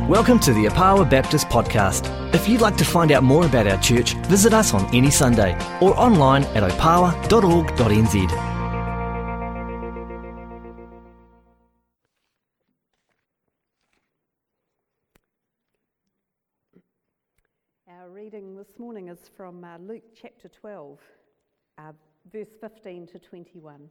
Welcome to the Apawa Baptist Podcast. If you'd like to find out more about our church, visit us on any Sunday or online at opawa.org.nz. Our reading this morning is from Luke chapter 12, verse 15 to 21.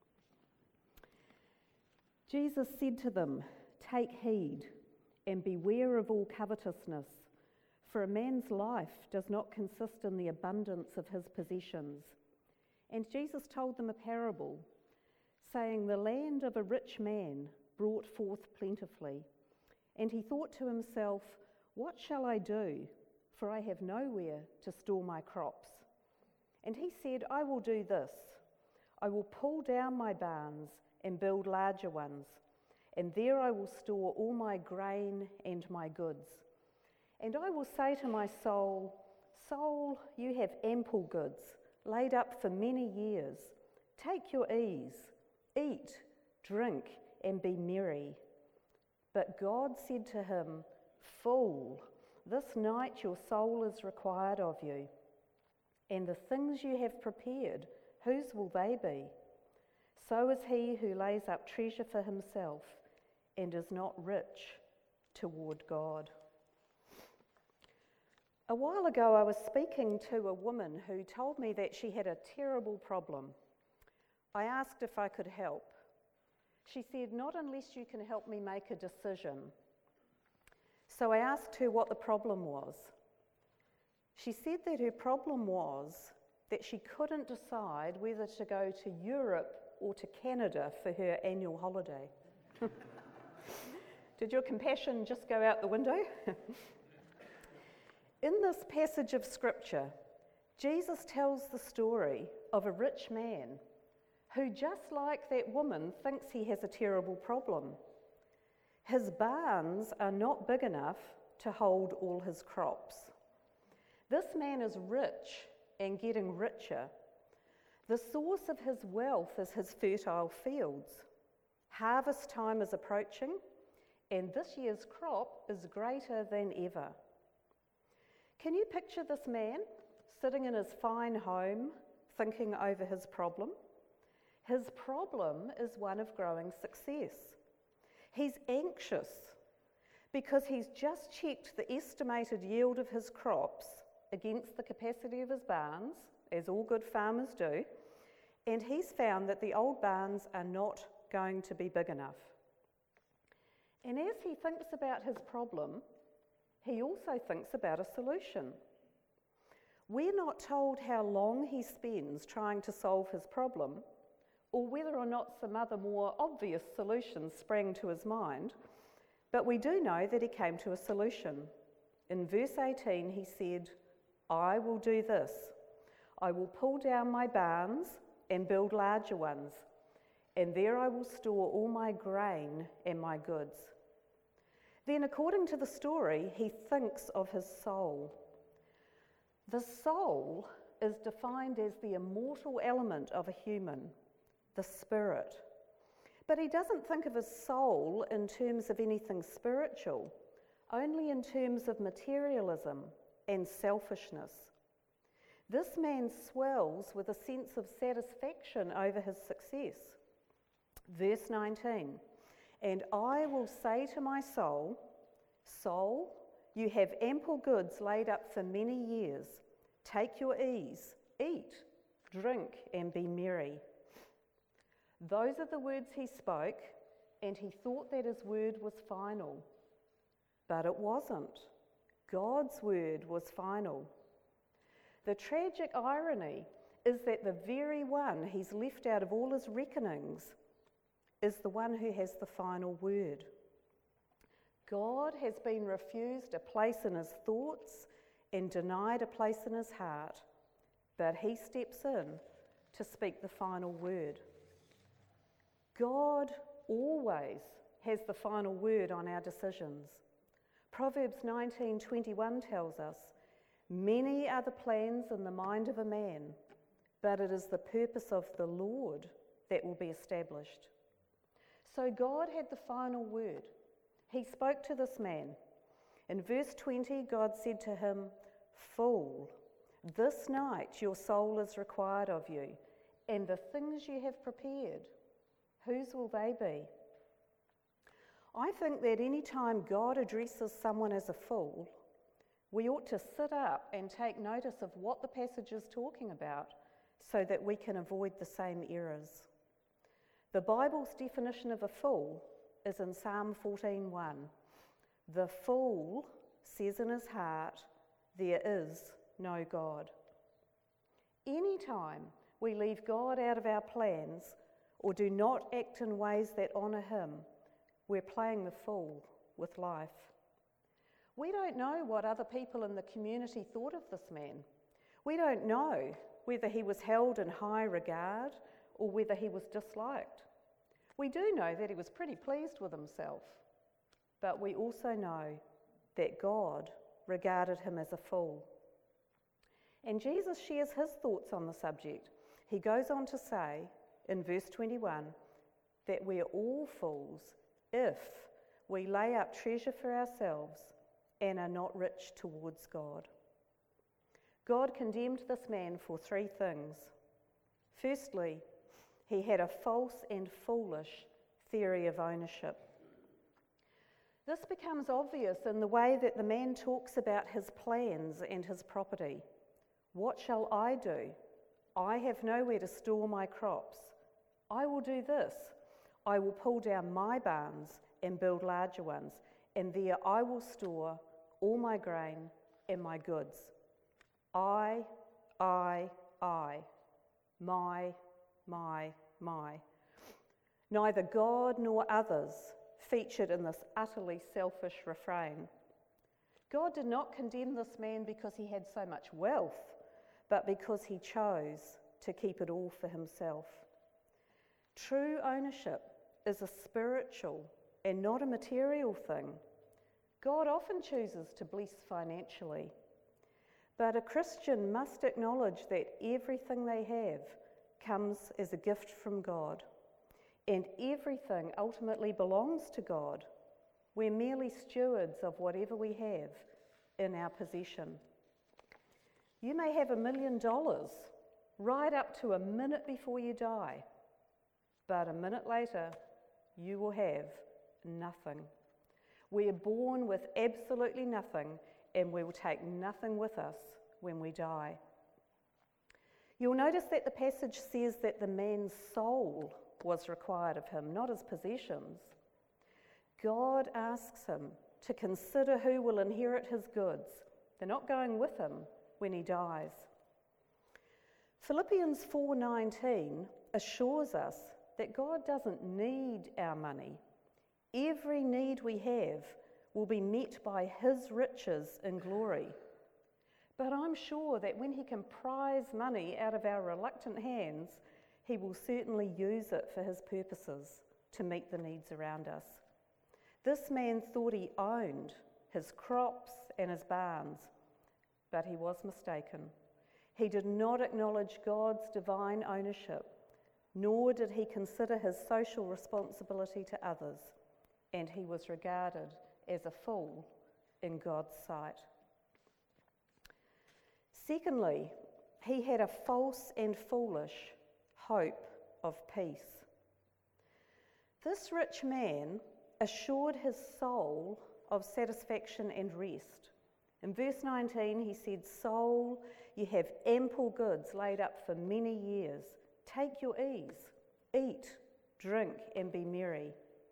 Jesus said to them, "Take heed and beware of all covetousness, for a man's life does not consist in the abundance of his possessions." And Jesus told them a parable, saying, "The land of a rich man brought forth plentifully. And he thought to himself, 'What shall I do? For I have nowhere to store my crops.' And he said, 'I will do this. I will pull down my barns and build larger ones, and there I will store all my grain and my goods. And I will say to my soul, Soul, you have ample goods, laid up for many years. Take your ease, eat, drink, and be merry.' But God said to him, 'Fool, this night your soul is required of you. And the things you have prepared, whose will they be? So is he who lays up treasure for himself and is not rich toward God.'" A while ago I was speaking to a woman who told me that she had a terrible problem. I asked if I could help. She said, "Not unless you can help me make a decision." So I asked her what the problem was. She said that her problem was that she couldn't decide whether to go to Europe or to Canada for her annual holiday. Did your compassion just go out the window? In this passage of Scripture, Jesus tells the story of a rich man who, just like that woman, thinks he has a terrible problem. His barns are not big enough to hold all his crops. This man is rich and getting richer. The source of his wealth is his fertile fields. Harvest time is approaching, and this year's crop is greater than ever. Can you picture this man sitting in his fine home, thinking over his problem? His problem is one of growing success. He's anxious because he's just checked the estimated yield of his crops against the capacity of his barns, as all good farmers do, and he's found that the old barns are not going to be big enough. And as he thinks about his problem, he also thinks about a solution. We're not told how long he spends trying to solve his problem, or whether or not some other more obvious solutions sprang to his mind, but we do know that he came to a solution. In verse 18 he said, "I will do this. I will pull down my barns and build larger ones, and there I will store all my grain and my goods." Then, according to the story, he thinks of his soul. The soul is defined as the immortal element of a human, the spirit. But he doesn't think of his soul in terms of anything spiritual, only in terms of materialism and selfishness. This man swells with a sense of satisfaction over his success. Verse 19, "And I will say to my soul, Soul, you have ample goods laid up for many years. Take your ease, eat, drink, and be merry." Those are the words he spoke, and he thought that his word was final. But it wasn't. God's word was final. The tragic irony is that the very one he's left out of all his reckonings is the one who has the final word. God has been refused a place in his thoughts and denied a place in his heart, but he steps in to speak the final word. God always has the final word on our decisions. Proverbs 19:21 tells us, "Many are the plans in the mind of a man, but it is the purpose of the Lord that will be established." So God had the final word. He spoke to this man, In verse 20, God said to him, "Fool, this night your soul is required of you, and the things you have prepared, whose will they be?" I think that any time God addresses someone as a fool, we ought to sit up and take notice of what the passage is talking about so that we can avoid the same errors. The Bible's definition of a fool is in Psalm 14:1. "The fool says in his heart, there is no God." Anytime we leave God out of our plans or do not act in ways that honour him, we're playing the fool with life. We don't know what other people in the community thought of this man. We don't know whether he was held in high regard or whether he was disliked. We do know that he was pretty pleased with himself, but we also know that God regarded him as a fool. And Jesus shares his thoughts on the subject. He goes on to say in verse 21 that we're all fools if we lay up treasure for ourselves and are not rich towards God. God condemned this man for three things. Firstly, he had a false and foolish theory of ownership. This becomes obvious in the way that the man talks about his plans and his property. "What shall I do? I have nowhere to store my crops. I will do this. I will pull down my barns and build larger ones, and there I will store all my grain and my goods. I, my. Neither God nor others featured in this utterly selfish refrain. God did not condemn this man because he had so much wealth, but because he chose to keep it all for himself. True ownership is a spiritual and not a material thing. God often chooses to bless financially, but a Christian must acknowledge that everything they have comes as a gift from God, and everything ultimately belongs to God. We're merely stewards of whatever we have in our possession. You may have $1 million right up to a minute before you die, but a minute later, you will have nothing. We are born with absolutely nothing, and we will take nothing with us when we die. You'll notice that the passage says that the man's soul was required of him, not his possessions. God asks him to consider who will inherit his goods. They're not going with him when he dies. Philippians 4:19 assures us that God doesn't need our money. Every need we have will be met by his riches in glory. But I'm sure that when he can prize money out of our reluctant hands, he will certainly use it for his purposes to meet the needs around us. This man thought he owned his crops and his barns, but he was mistaken. He did not acknowledge God's divine ownership, nor did he consider his social responsibility to others, and he was regarded as a fool in God's sight. Secondly, he had a false and foolish hope of peace. This rich man assured his soul of satisfaction and rest. In verse 19, he said, "Soul, you have ample goods laid up for many years. Take your ease, eat, drink, and be merry."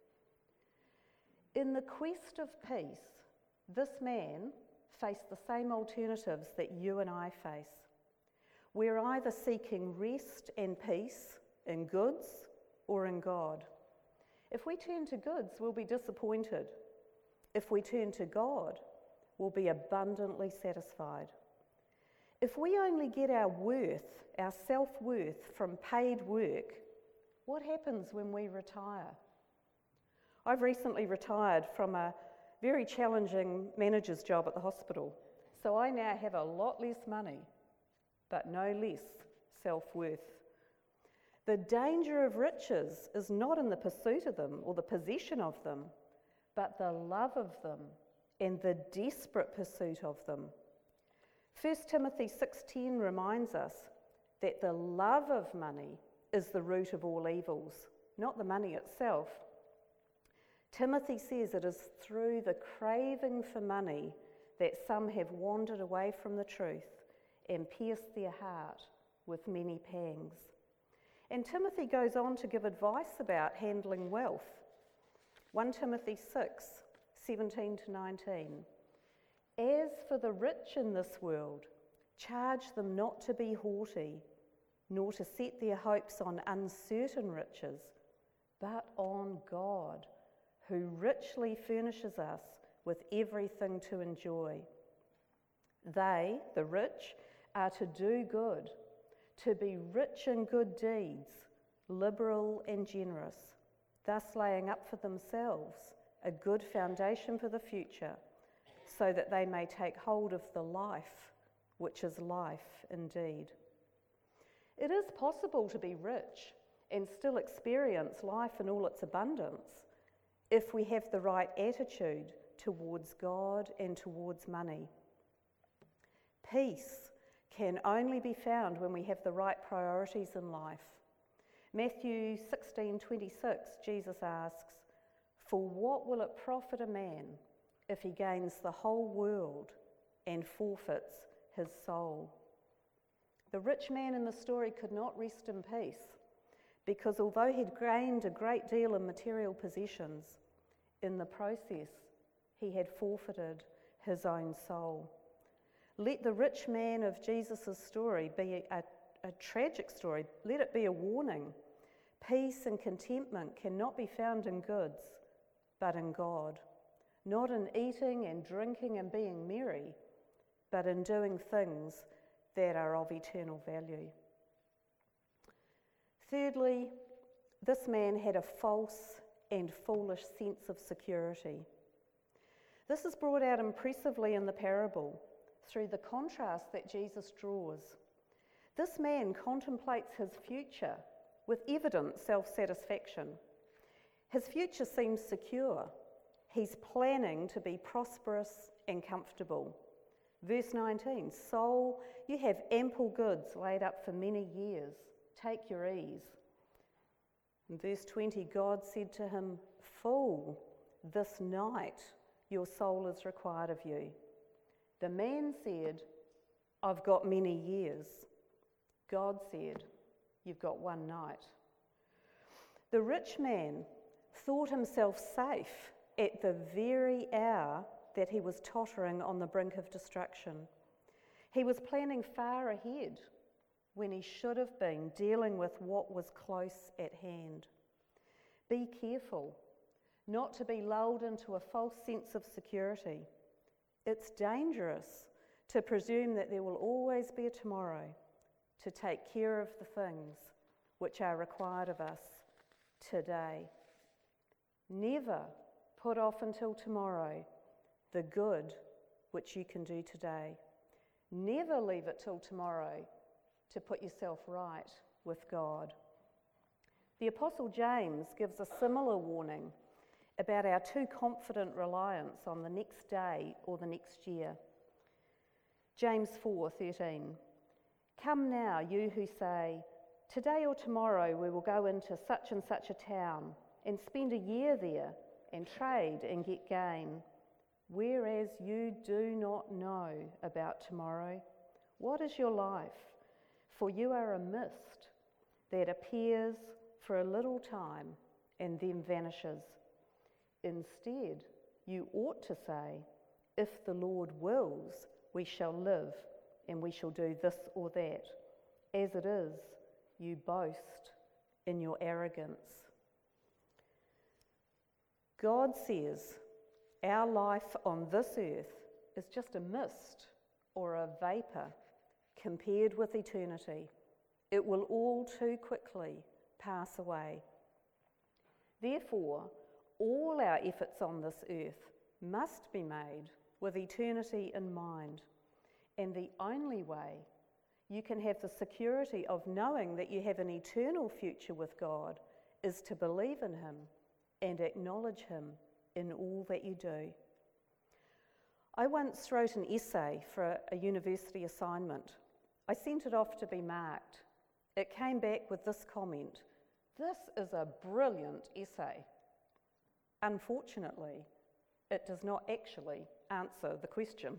In the quest of peace, this man faced the same alternatives that you and I face. We're either seeking rest and peace in goods or in God. If we turn to goods, we'll be disappointed. If we turn to God, we'll be abundantly satisfied. If we only get our worth, our self-worth, from paid work, what happens when we retire? I've recently retired from a very challenging manager's job at the hospital, so I now have a lot less money, but no less self-worth. The danger of riches is not in the pursuit of them or the possession of them, but the love of them and the desperate pursuit of them. 1 Timothy 6:10 reminds us that the love of money is the root of all evils, not the money itself. Timothy says it is through the craving for money that some have wandered away from the truth and pierced their heart with many pangs. And Timothy goes on to give advice about handling wealth. 1 Timothy 6:17 to 19. As for the rich in this world, charge them not to be haughty, nor to set their hopes on uncertain riches, but on God, who richly furnishes us with everything to enjoy. They, the rich, are to do good, to be rich in good deeds, liberal and generous, thus laying up for themselves a good foundation for the future, so that they may take hold of the life, which is life indeed. It is possible to be rich and still experience life in all its abundance if we have the right attitude towards God and towards money. Peace can only be found when we have the right priorities in life. Matthew 16:26, Jesus asks, "For what will it profit a man if he gains the whole world and forfeits his soul?" The rich man in the story could not rest in peace because although he'd gained a great deal in material possessions, in the process he had forfeited his own soul. Let the rich man of Jesus' story be a tragic story. Let it be a warning. Peace and contentment cannot be found in goods, but in God. Not in eating and drinking and being merry, but in doing things that are of eternal value. Thirdly, this man had a false and foolish sense of security. This is brought out impressively in the parable through the contrast that Jesus draws. This man contemplates his future with evident self-satisfaction. His future seems secure. He's planning to be prosperous and comfortable. Verse 19, "Soul, you have ample goods laid up for many years. Take your ease." In verse 20, God said to him, "Fool, this night your soul is required of you." The man said, "I've got many years." God said, "You've got one night." The rich man thought himself safe at the very hour that he was tottering on the brink of destruction. He was planning far ahead when he should have been dealing with what was close at hand. Be careful not to be lulled into a false sense of security. It's dangerous to presume that there will always be a tomorrow to take care of the things which are required of us today. Never put off until tomorrow the good which you can do today. Never leave it till tomorrow to put yourself right with God. The Apostle James gives a similar warning about our too confident reliance on the next day or the next year. James 4:13. "Come now, you who say, 'Today or tomorrow we will go into such and such a town and spend a year there and trade and get gain,' whereas you do not know about tomorrow. What is your life? For you are a mist that appears for a little time and then vanishes. Instead, you ought to say, 'If the Lord wills, we shall live and we shall do this or that.' As it is, you boast in your arrogance." God says our life on this earth is just a mist or a vapour compared with eternity. It will all too quickly pass away. Therefore, all our efforts on this earth must be made with eternity in mind. And the only way you can have the security of knowing that you have an eternal future with God is to believe in Him and acknowledge Him in all that you do. I once wrote an essay for a university assignment. I sent it off to be marked. It came back with this comment: "This is a brilliant essay." Unfortunately, it does not actually answer the question.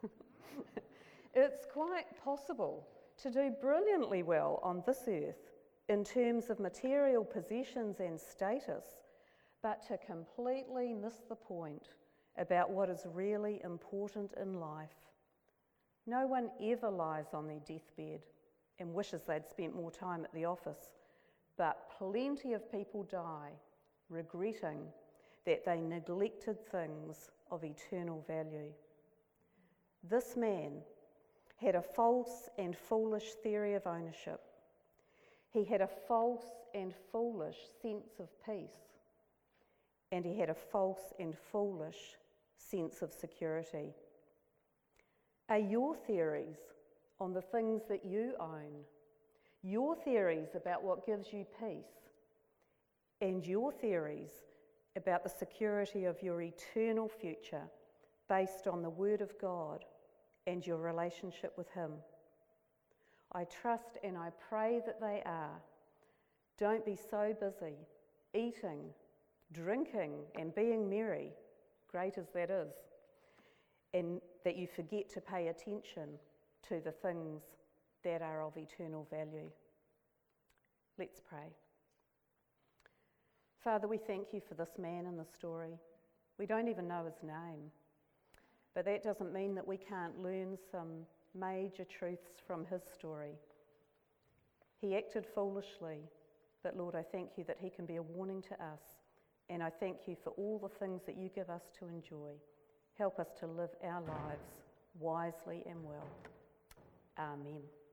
It's quite possible to do brilliantly well on this earth in terms of material possessions and status, but to completely miss the point about what is really important in life. No one ever lies on their deathbed and wishes they'd spent more time at the office, but plenty of people die regretting that they neglected things of eternal value. This man had a false and foolish theory of ownership. He had a false and foolish sense of peace. And he had a false and foolish sense of security. Are your theories on the things that you own, your theories about what gives you peace, and your theories about the security of your eternal future based on the Word of God and your relationship with Him? I trust and I pray that they are. Don't be so busy eating, drinking, and being merry, great as that is, and that you forget to pay attention to the things that are of eternal value. Let's pray. Father, we thank you for this man in the story. We don't even know his name, but that doesn't mean that we can't learn some major truths from his story. He acted foolishly, but Lord, I thank you that he can be a warning to us, and I thank you for all the things that you give us to enjoy. Help us to live our lives wisely and well. Amen.